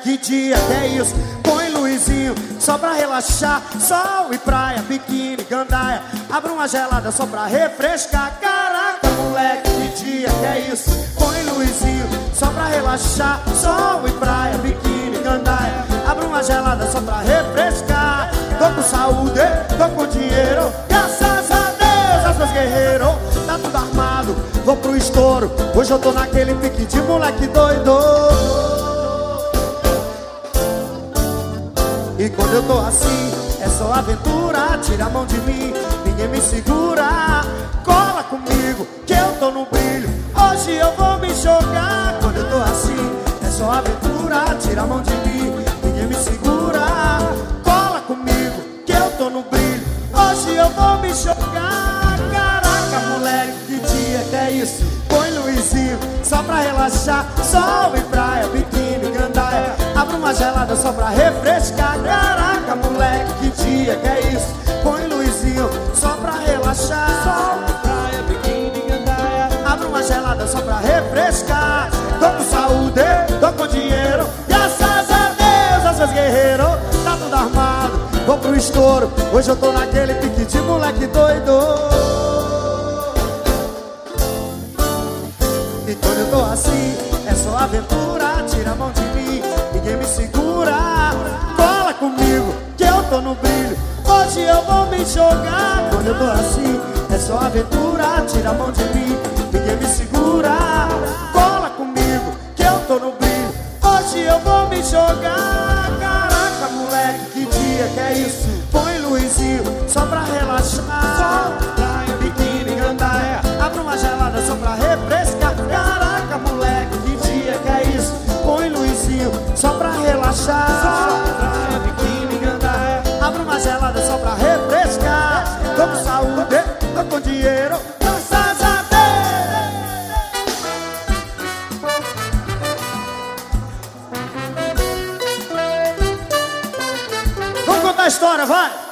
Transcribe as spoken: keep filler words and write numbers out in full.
que dia que é isso? Põe luzinho só pra relaxar. Sol e praia, biquíni, gandaia. Abre uma gelada só pra refrescar. Caraca, moleque, que dia que é isso? Põe luzinho só pra relaxar. Sol e praia, biquíni, gandaia. Abre uma gelada só pra refrescar. Tô com saúde, tô com dinheiro, graças a Deus, as meus guerreiros. Tá tudo armado, vou pro estouro. Hoje eu tô naquele pique de moleque doido. E quando eu tô assim, é só aventura. Tira a mão de mim, ninguém me segura. Cola comigo, que eu tô no brilho. Hoje eu vou me jogar. Quando eu tô assim, é só aventura. Tira a mão de mim, ninguém me segura. Cola comigo, que eu tô no brilho. Hoje eu vou me jogar. Caraca, moleque, que dia que é isso? Põe luzinho só pra relaxar. Sol e praia, biquíni, gandaia. Abre uma gelada só pra refrescar. Caraca, moleque, que dia que é isso? Põe luzinho só pra relaxar. Sol e praia, biquíni, gandaia. Abre uma gelada só pra refrescar. Tô com saúde, tô com dinheiro, graças a Deus, as meus guerreiros. Tá tudo armado, vou pro estouro. Hoje eu tô naquele pique de moleque doido. E quando eu tô assim, é só aventura. Tira a mão de mim, ninguém me segura. Cola comigo, que eu tô no brilho. Hoje eu vou me jogar. Quando eu tô assim, é só aventura. Tira a mão de mim, ninguém me segura. Cola comigo, que eu tô no brilho. Hoje eu vou me jogar. Caraca, moleque, que dia que é isso? Põe luzinho só pra relaxar. Sol, praia, biquíni, gandaia. Abre uma gelada só pra refrescar. Caraca, moleque, que dia que é isso? Põe luzinho só pra relaxar. Sol, praia, biquíni, gandaia. Abre uma gelada só pra refrescar. Tô com saúde, tô com dinheiro, graças a Deus. Vamos contar a história, vai!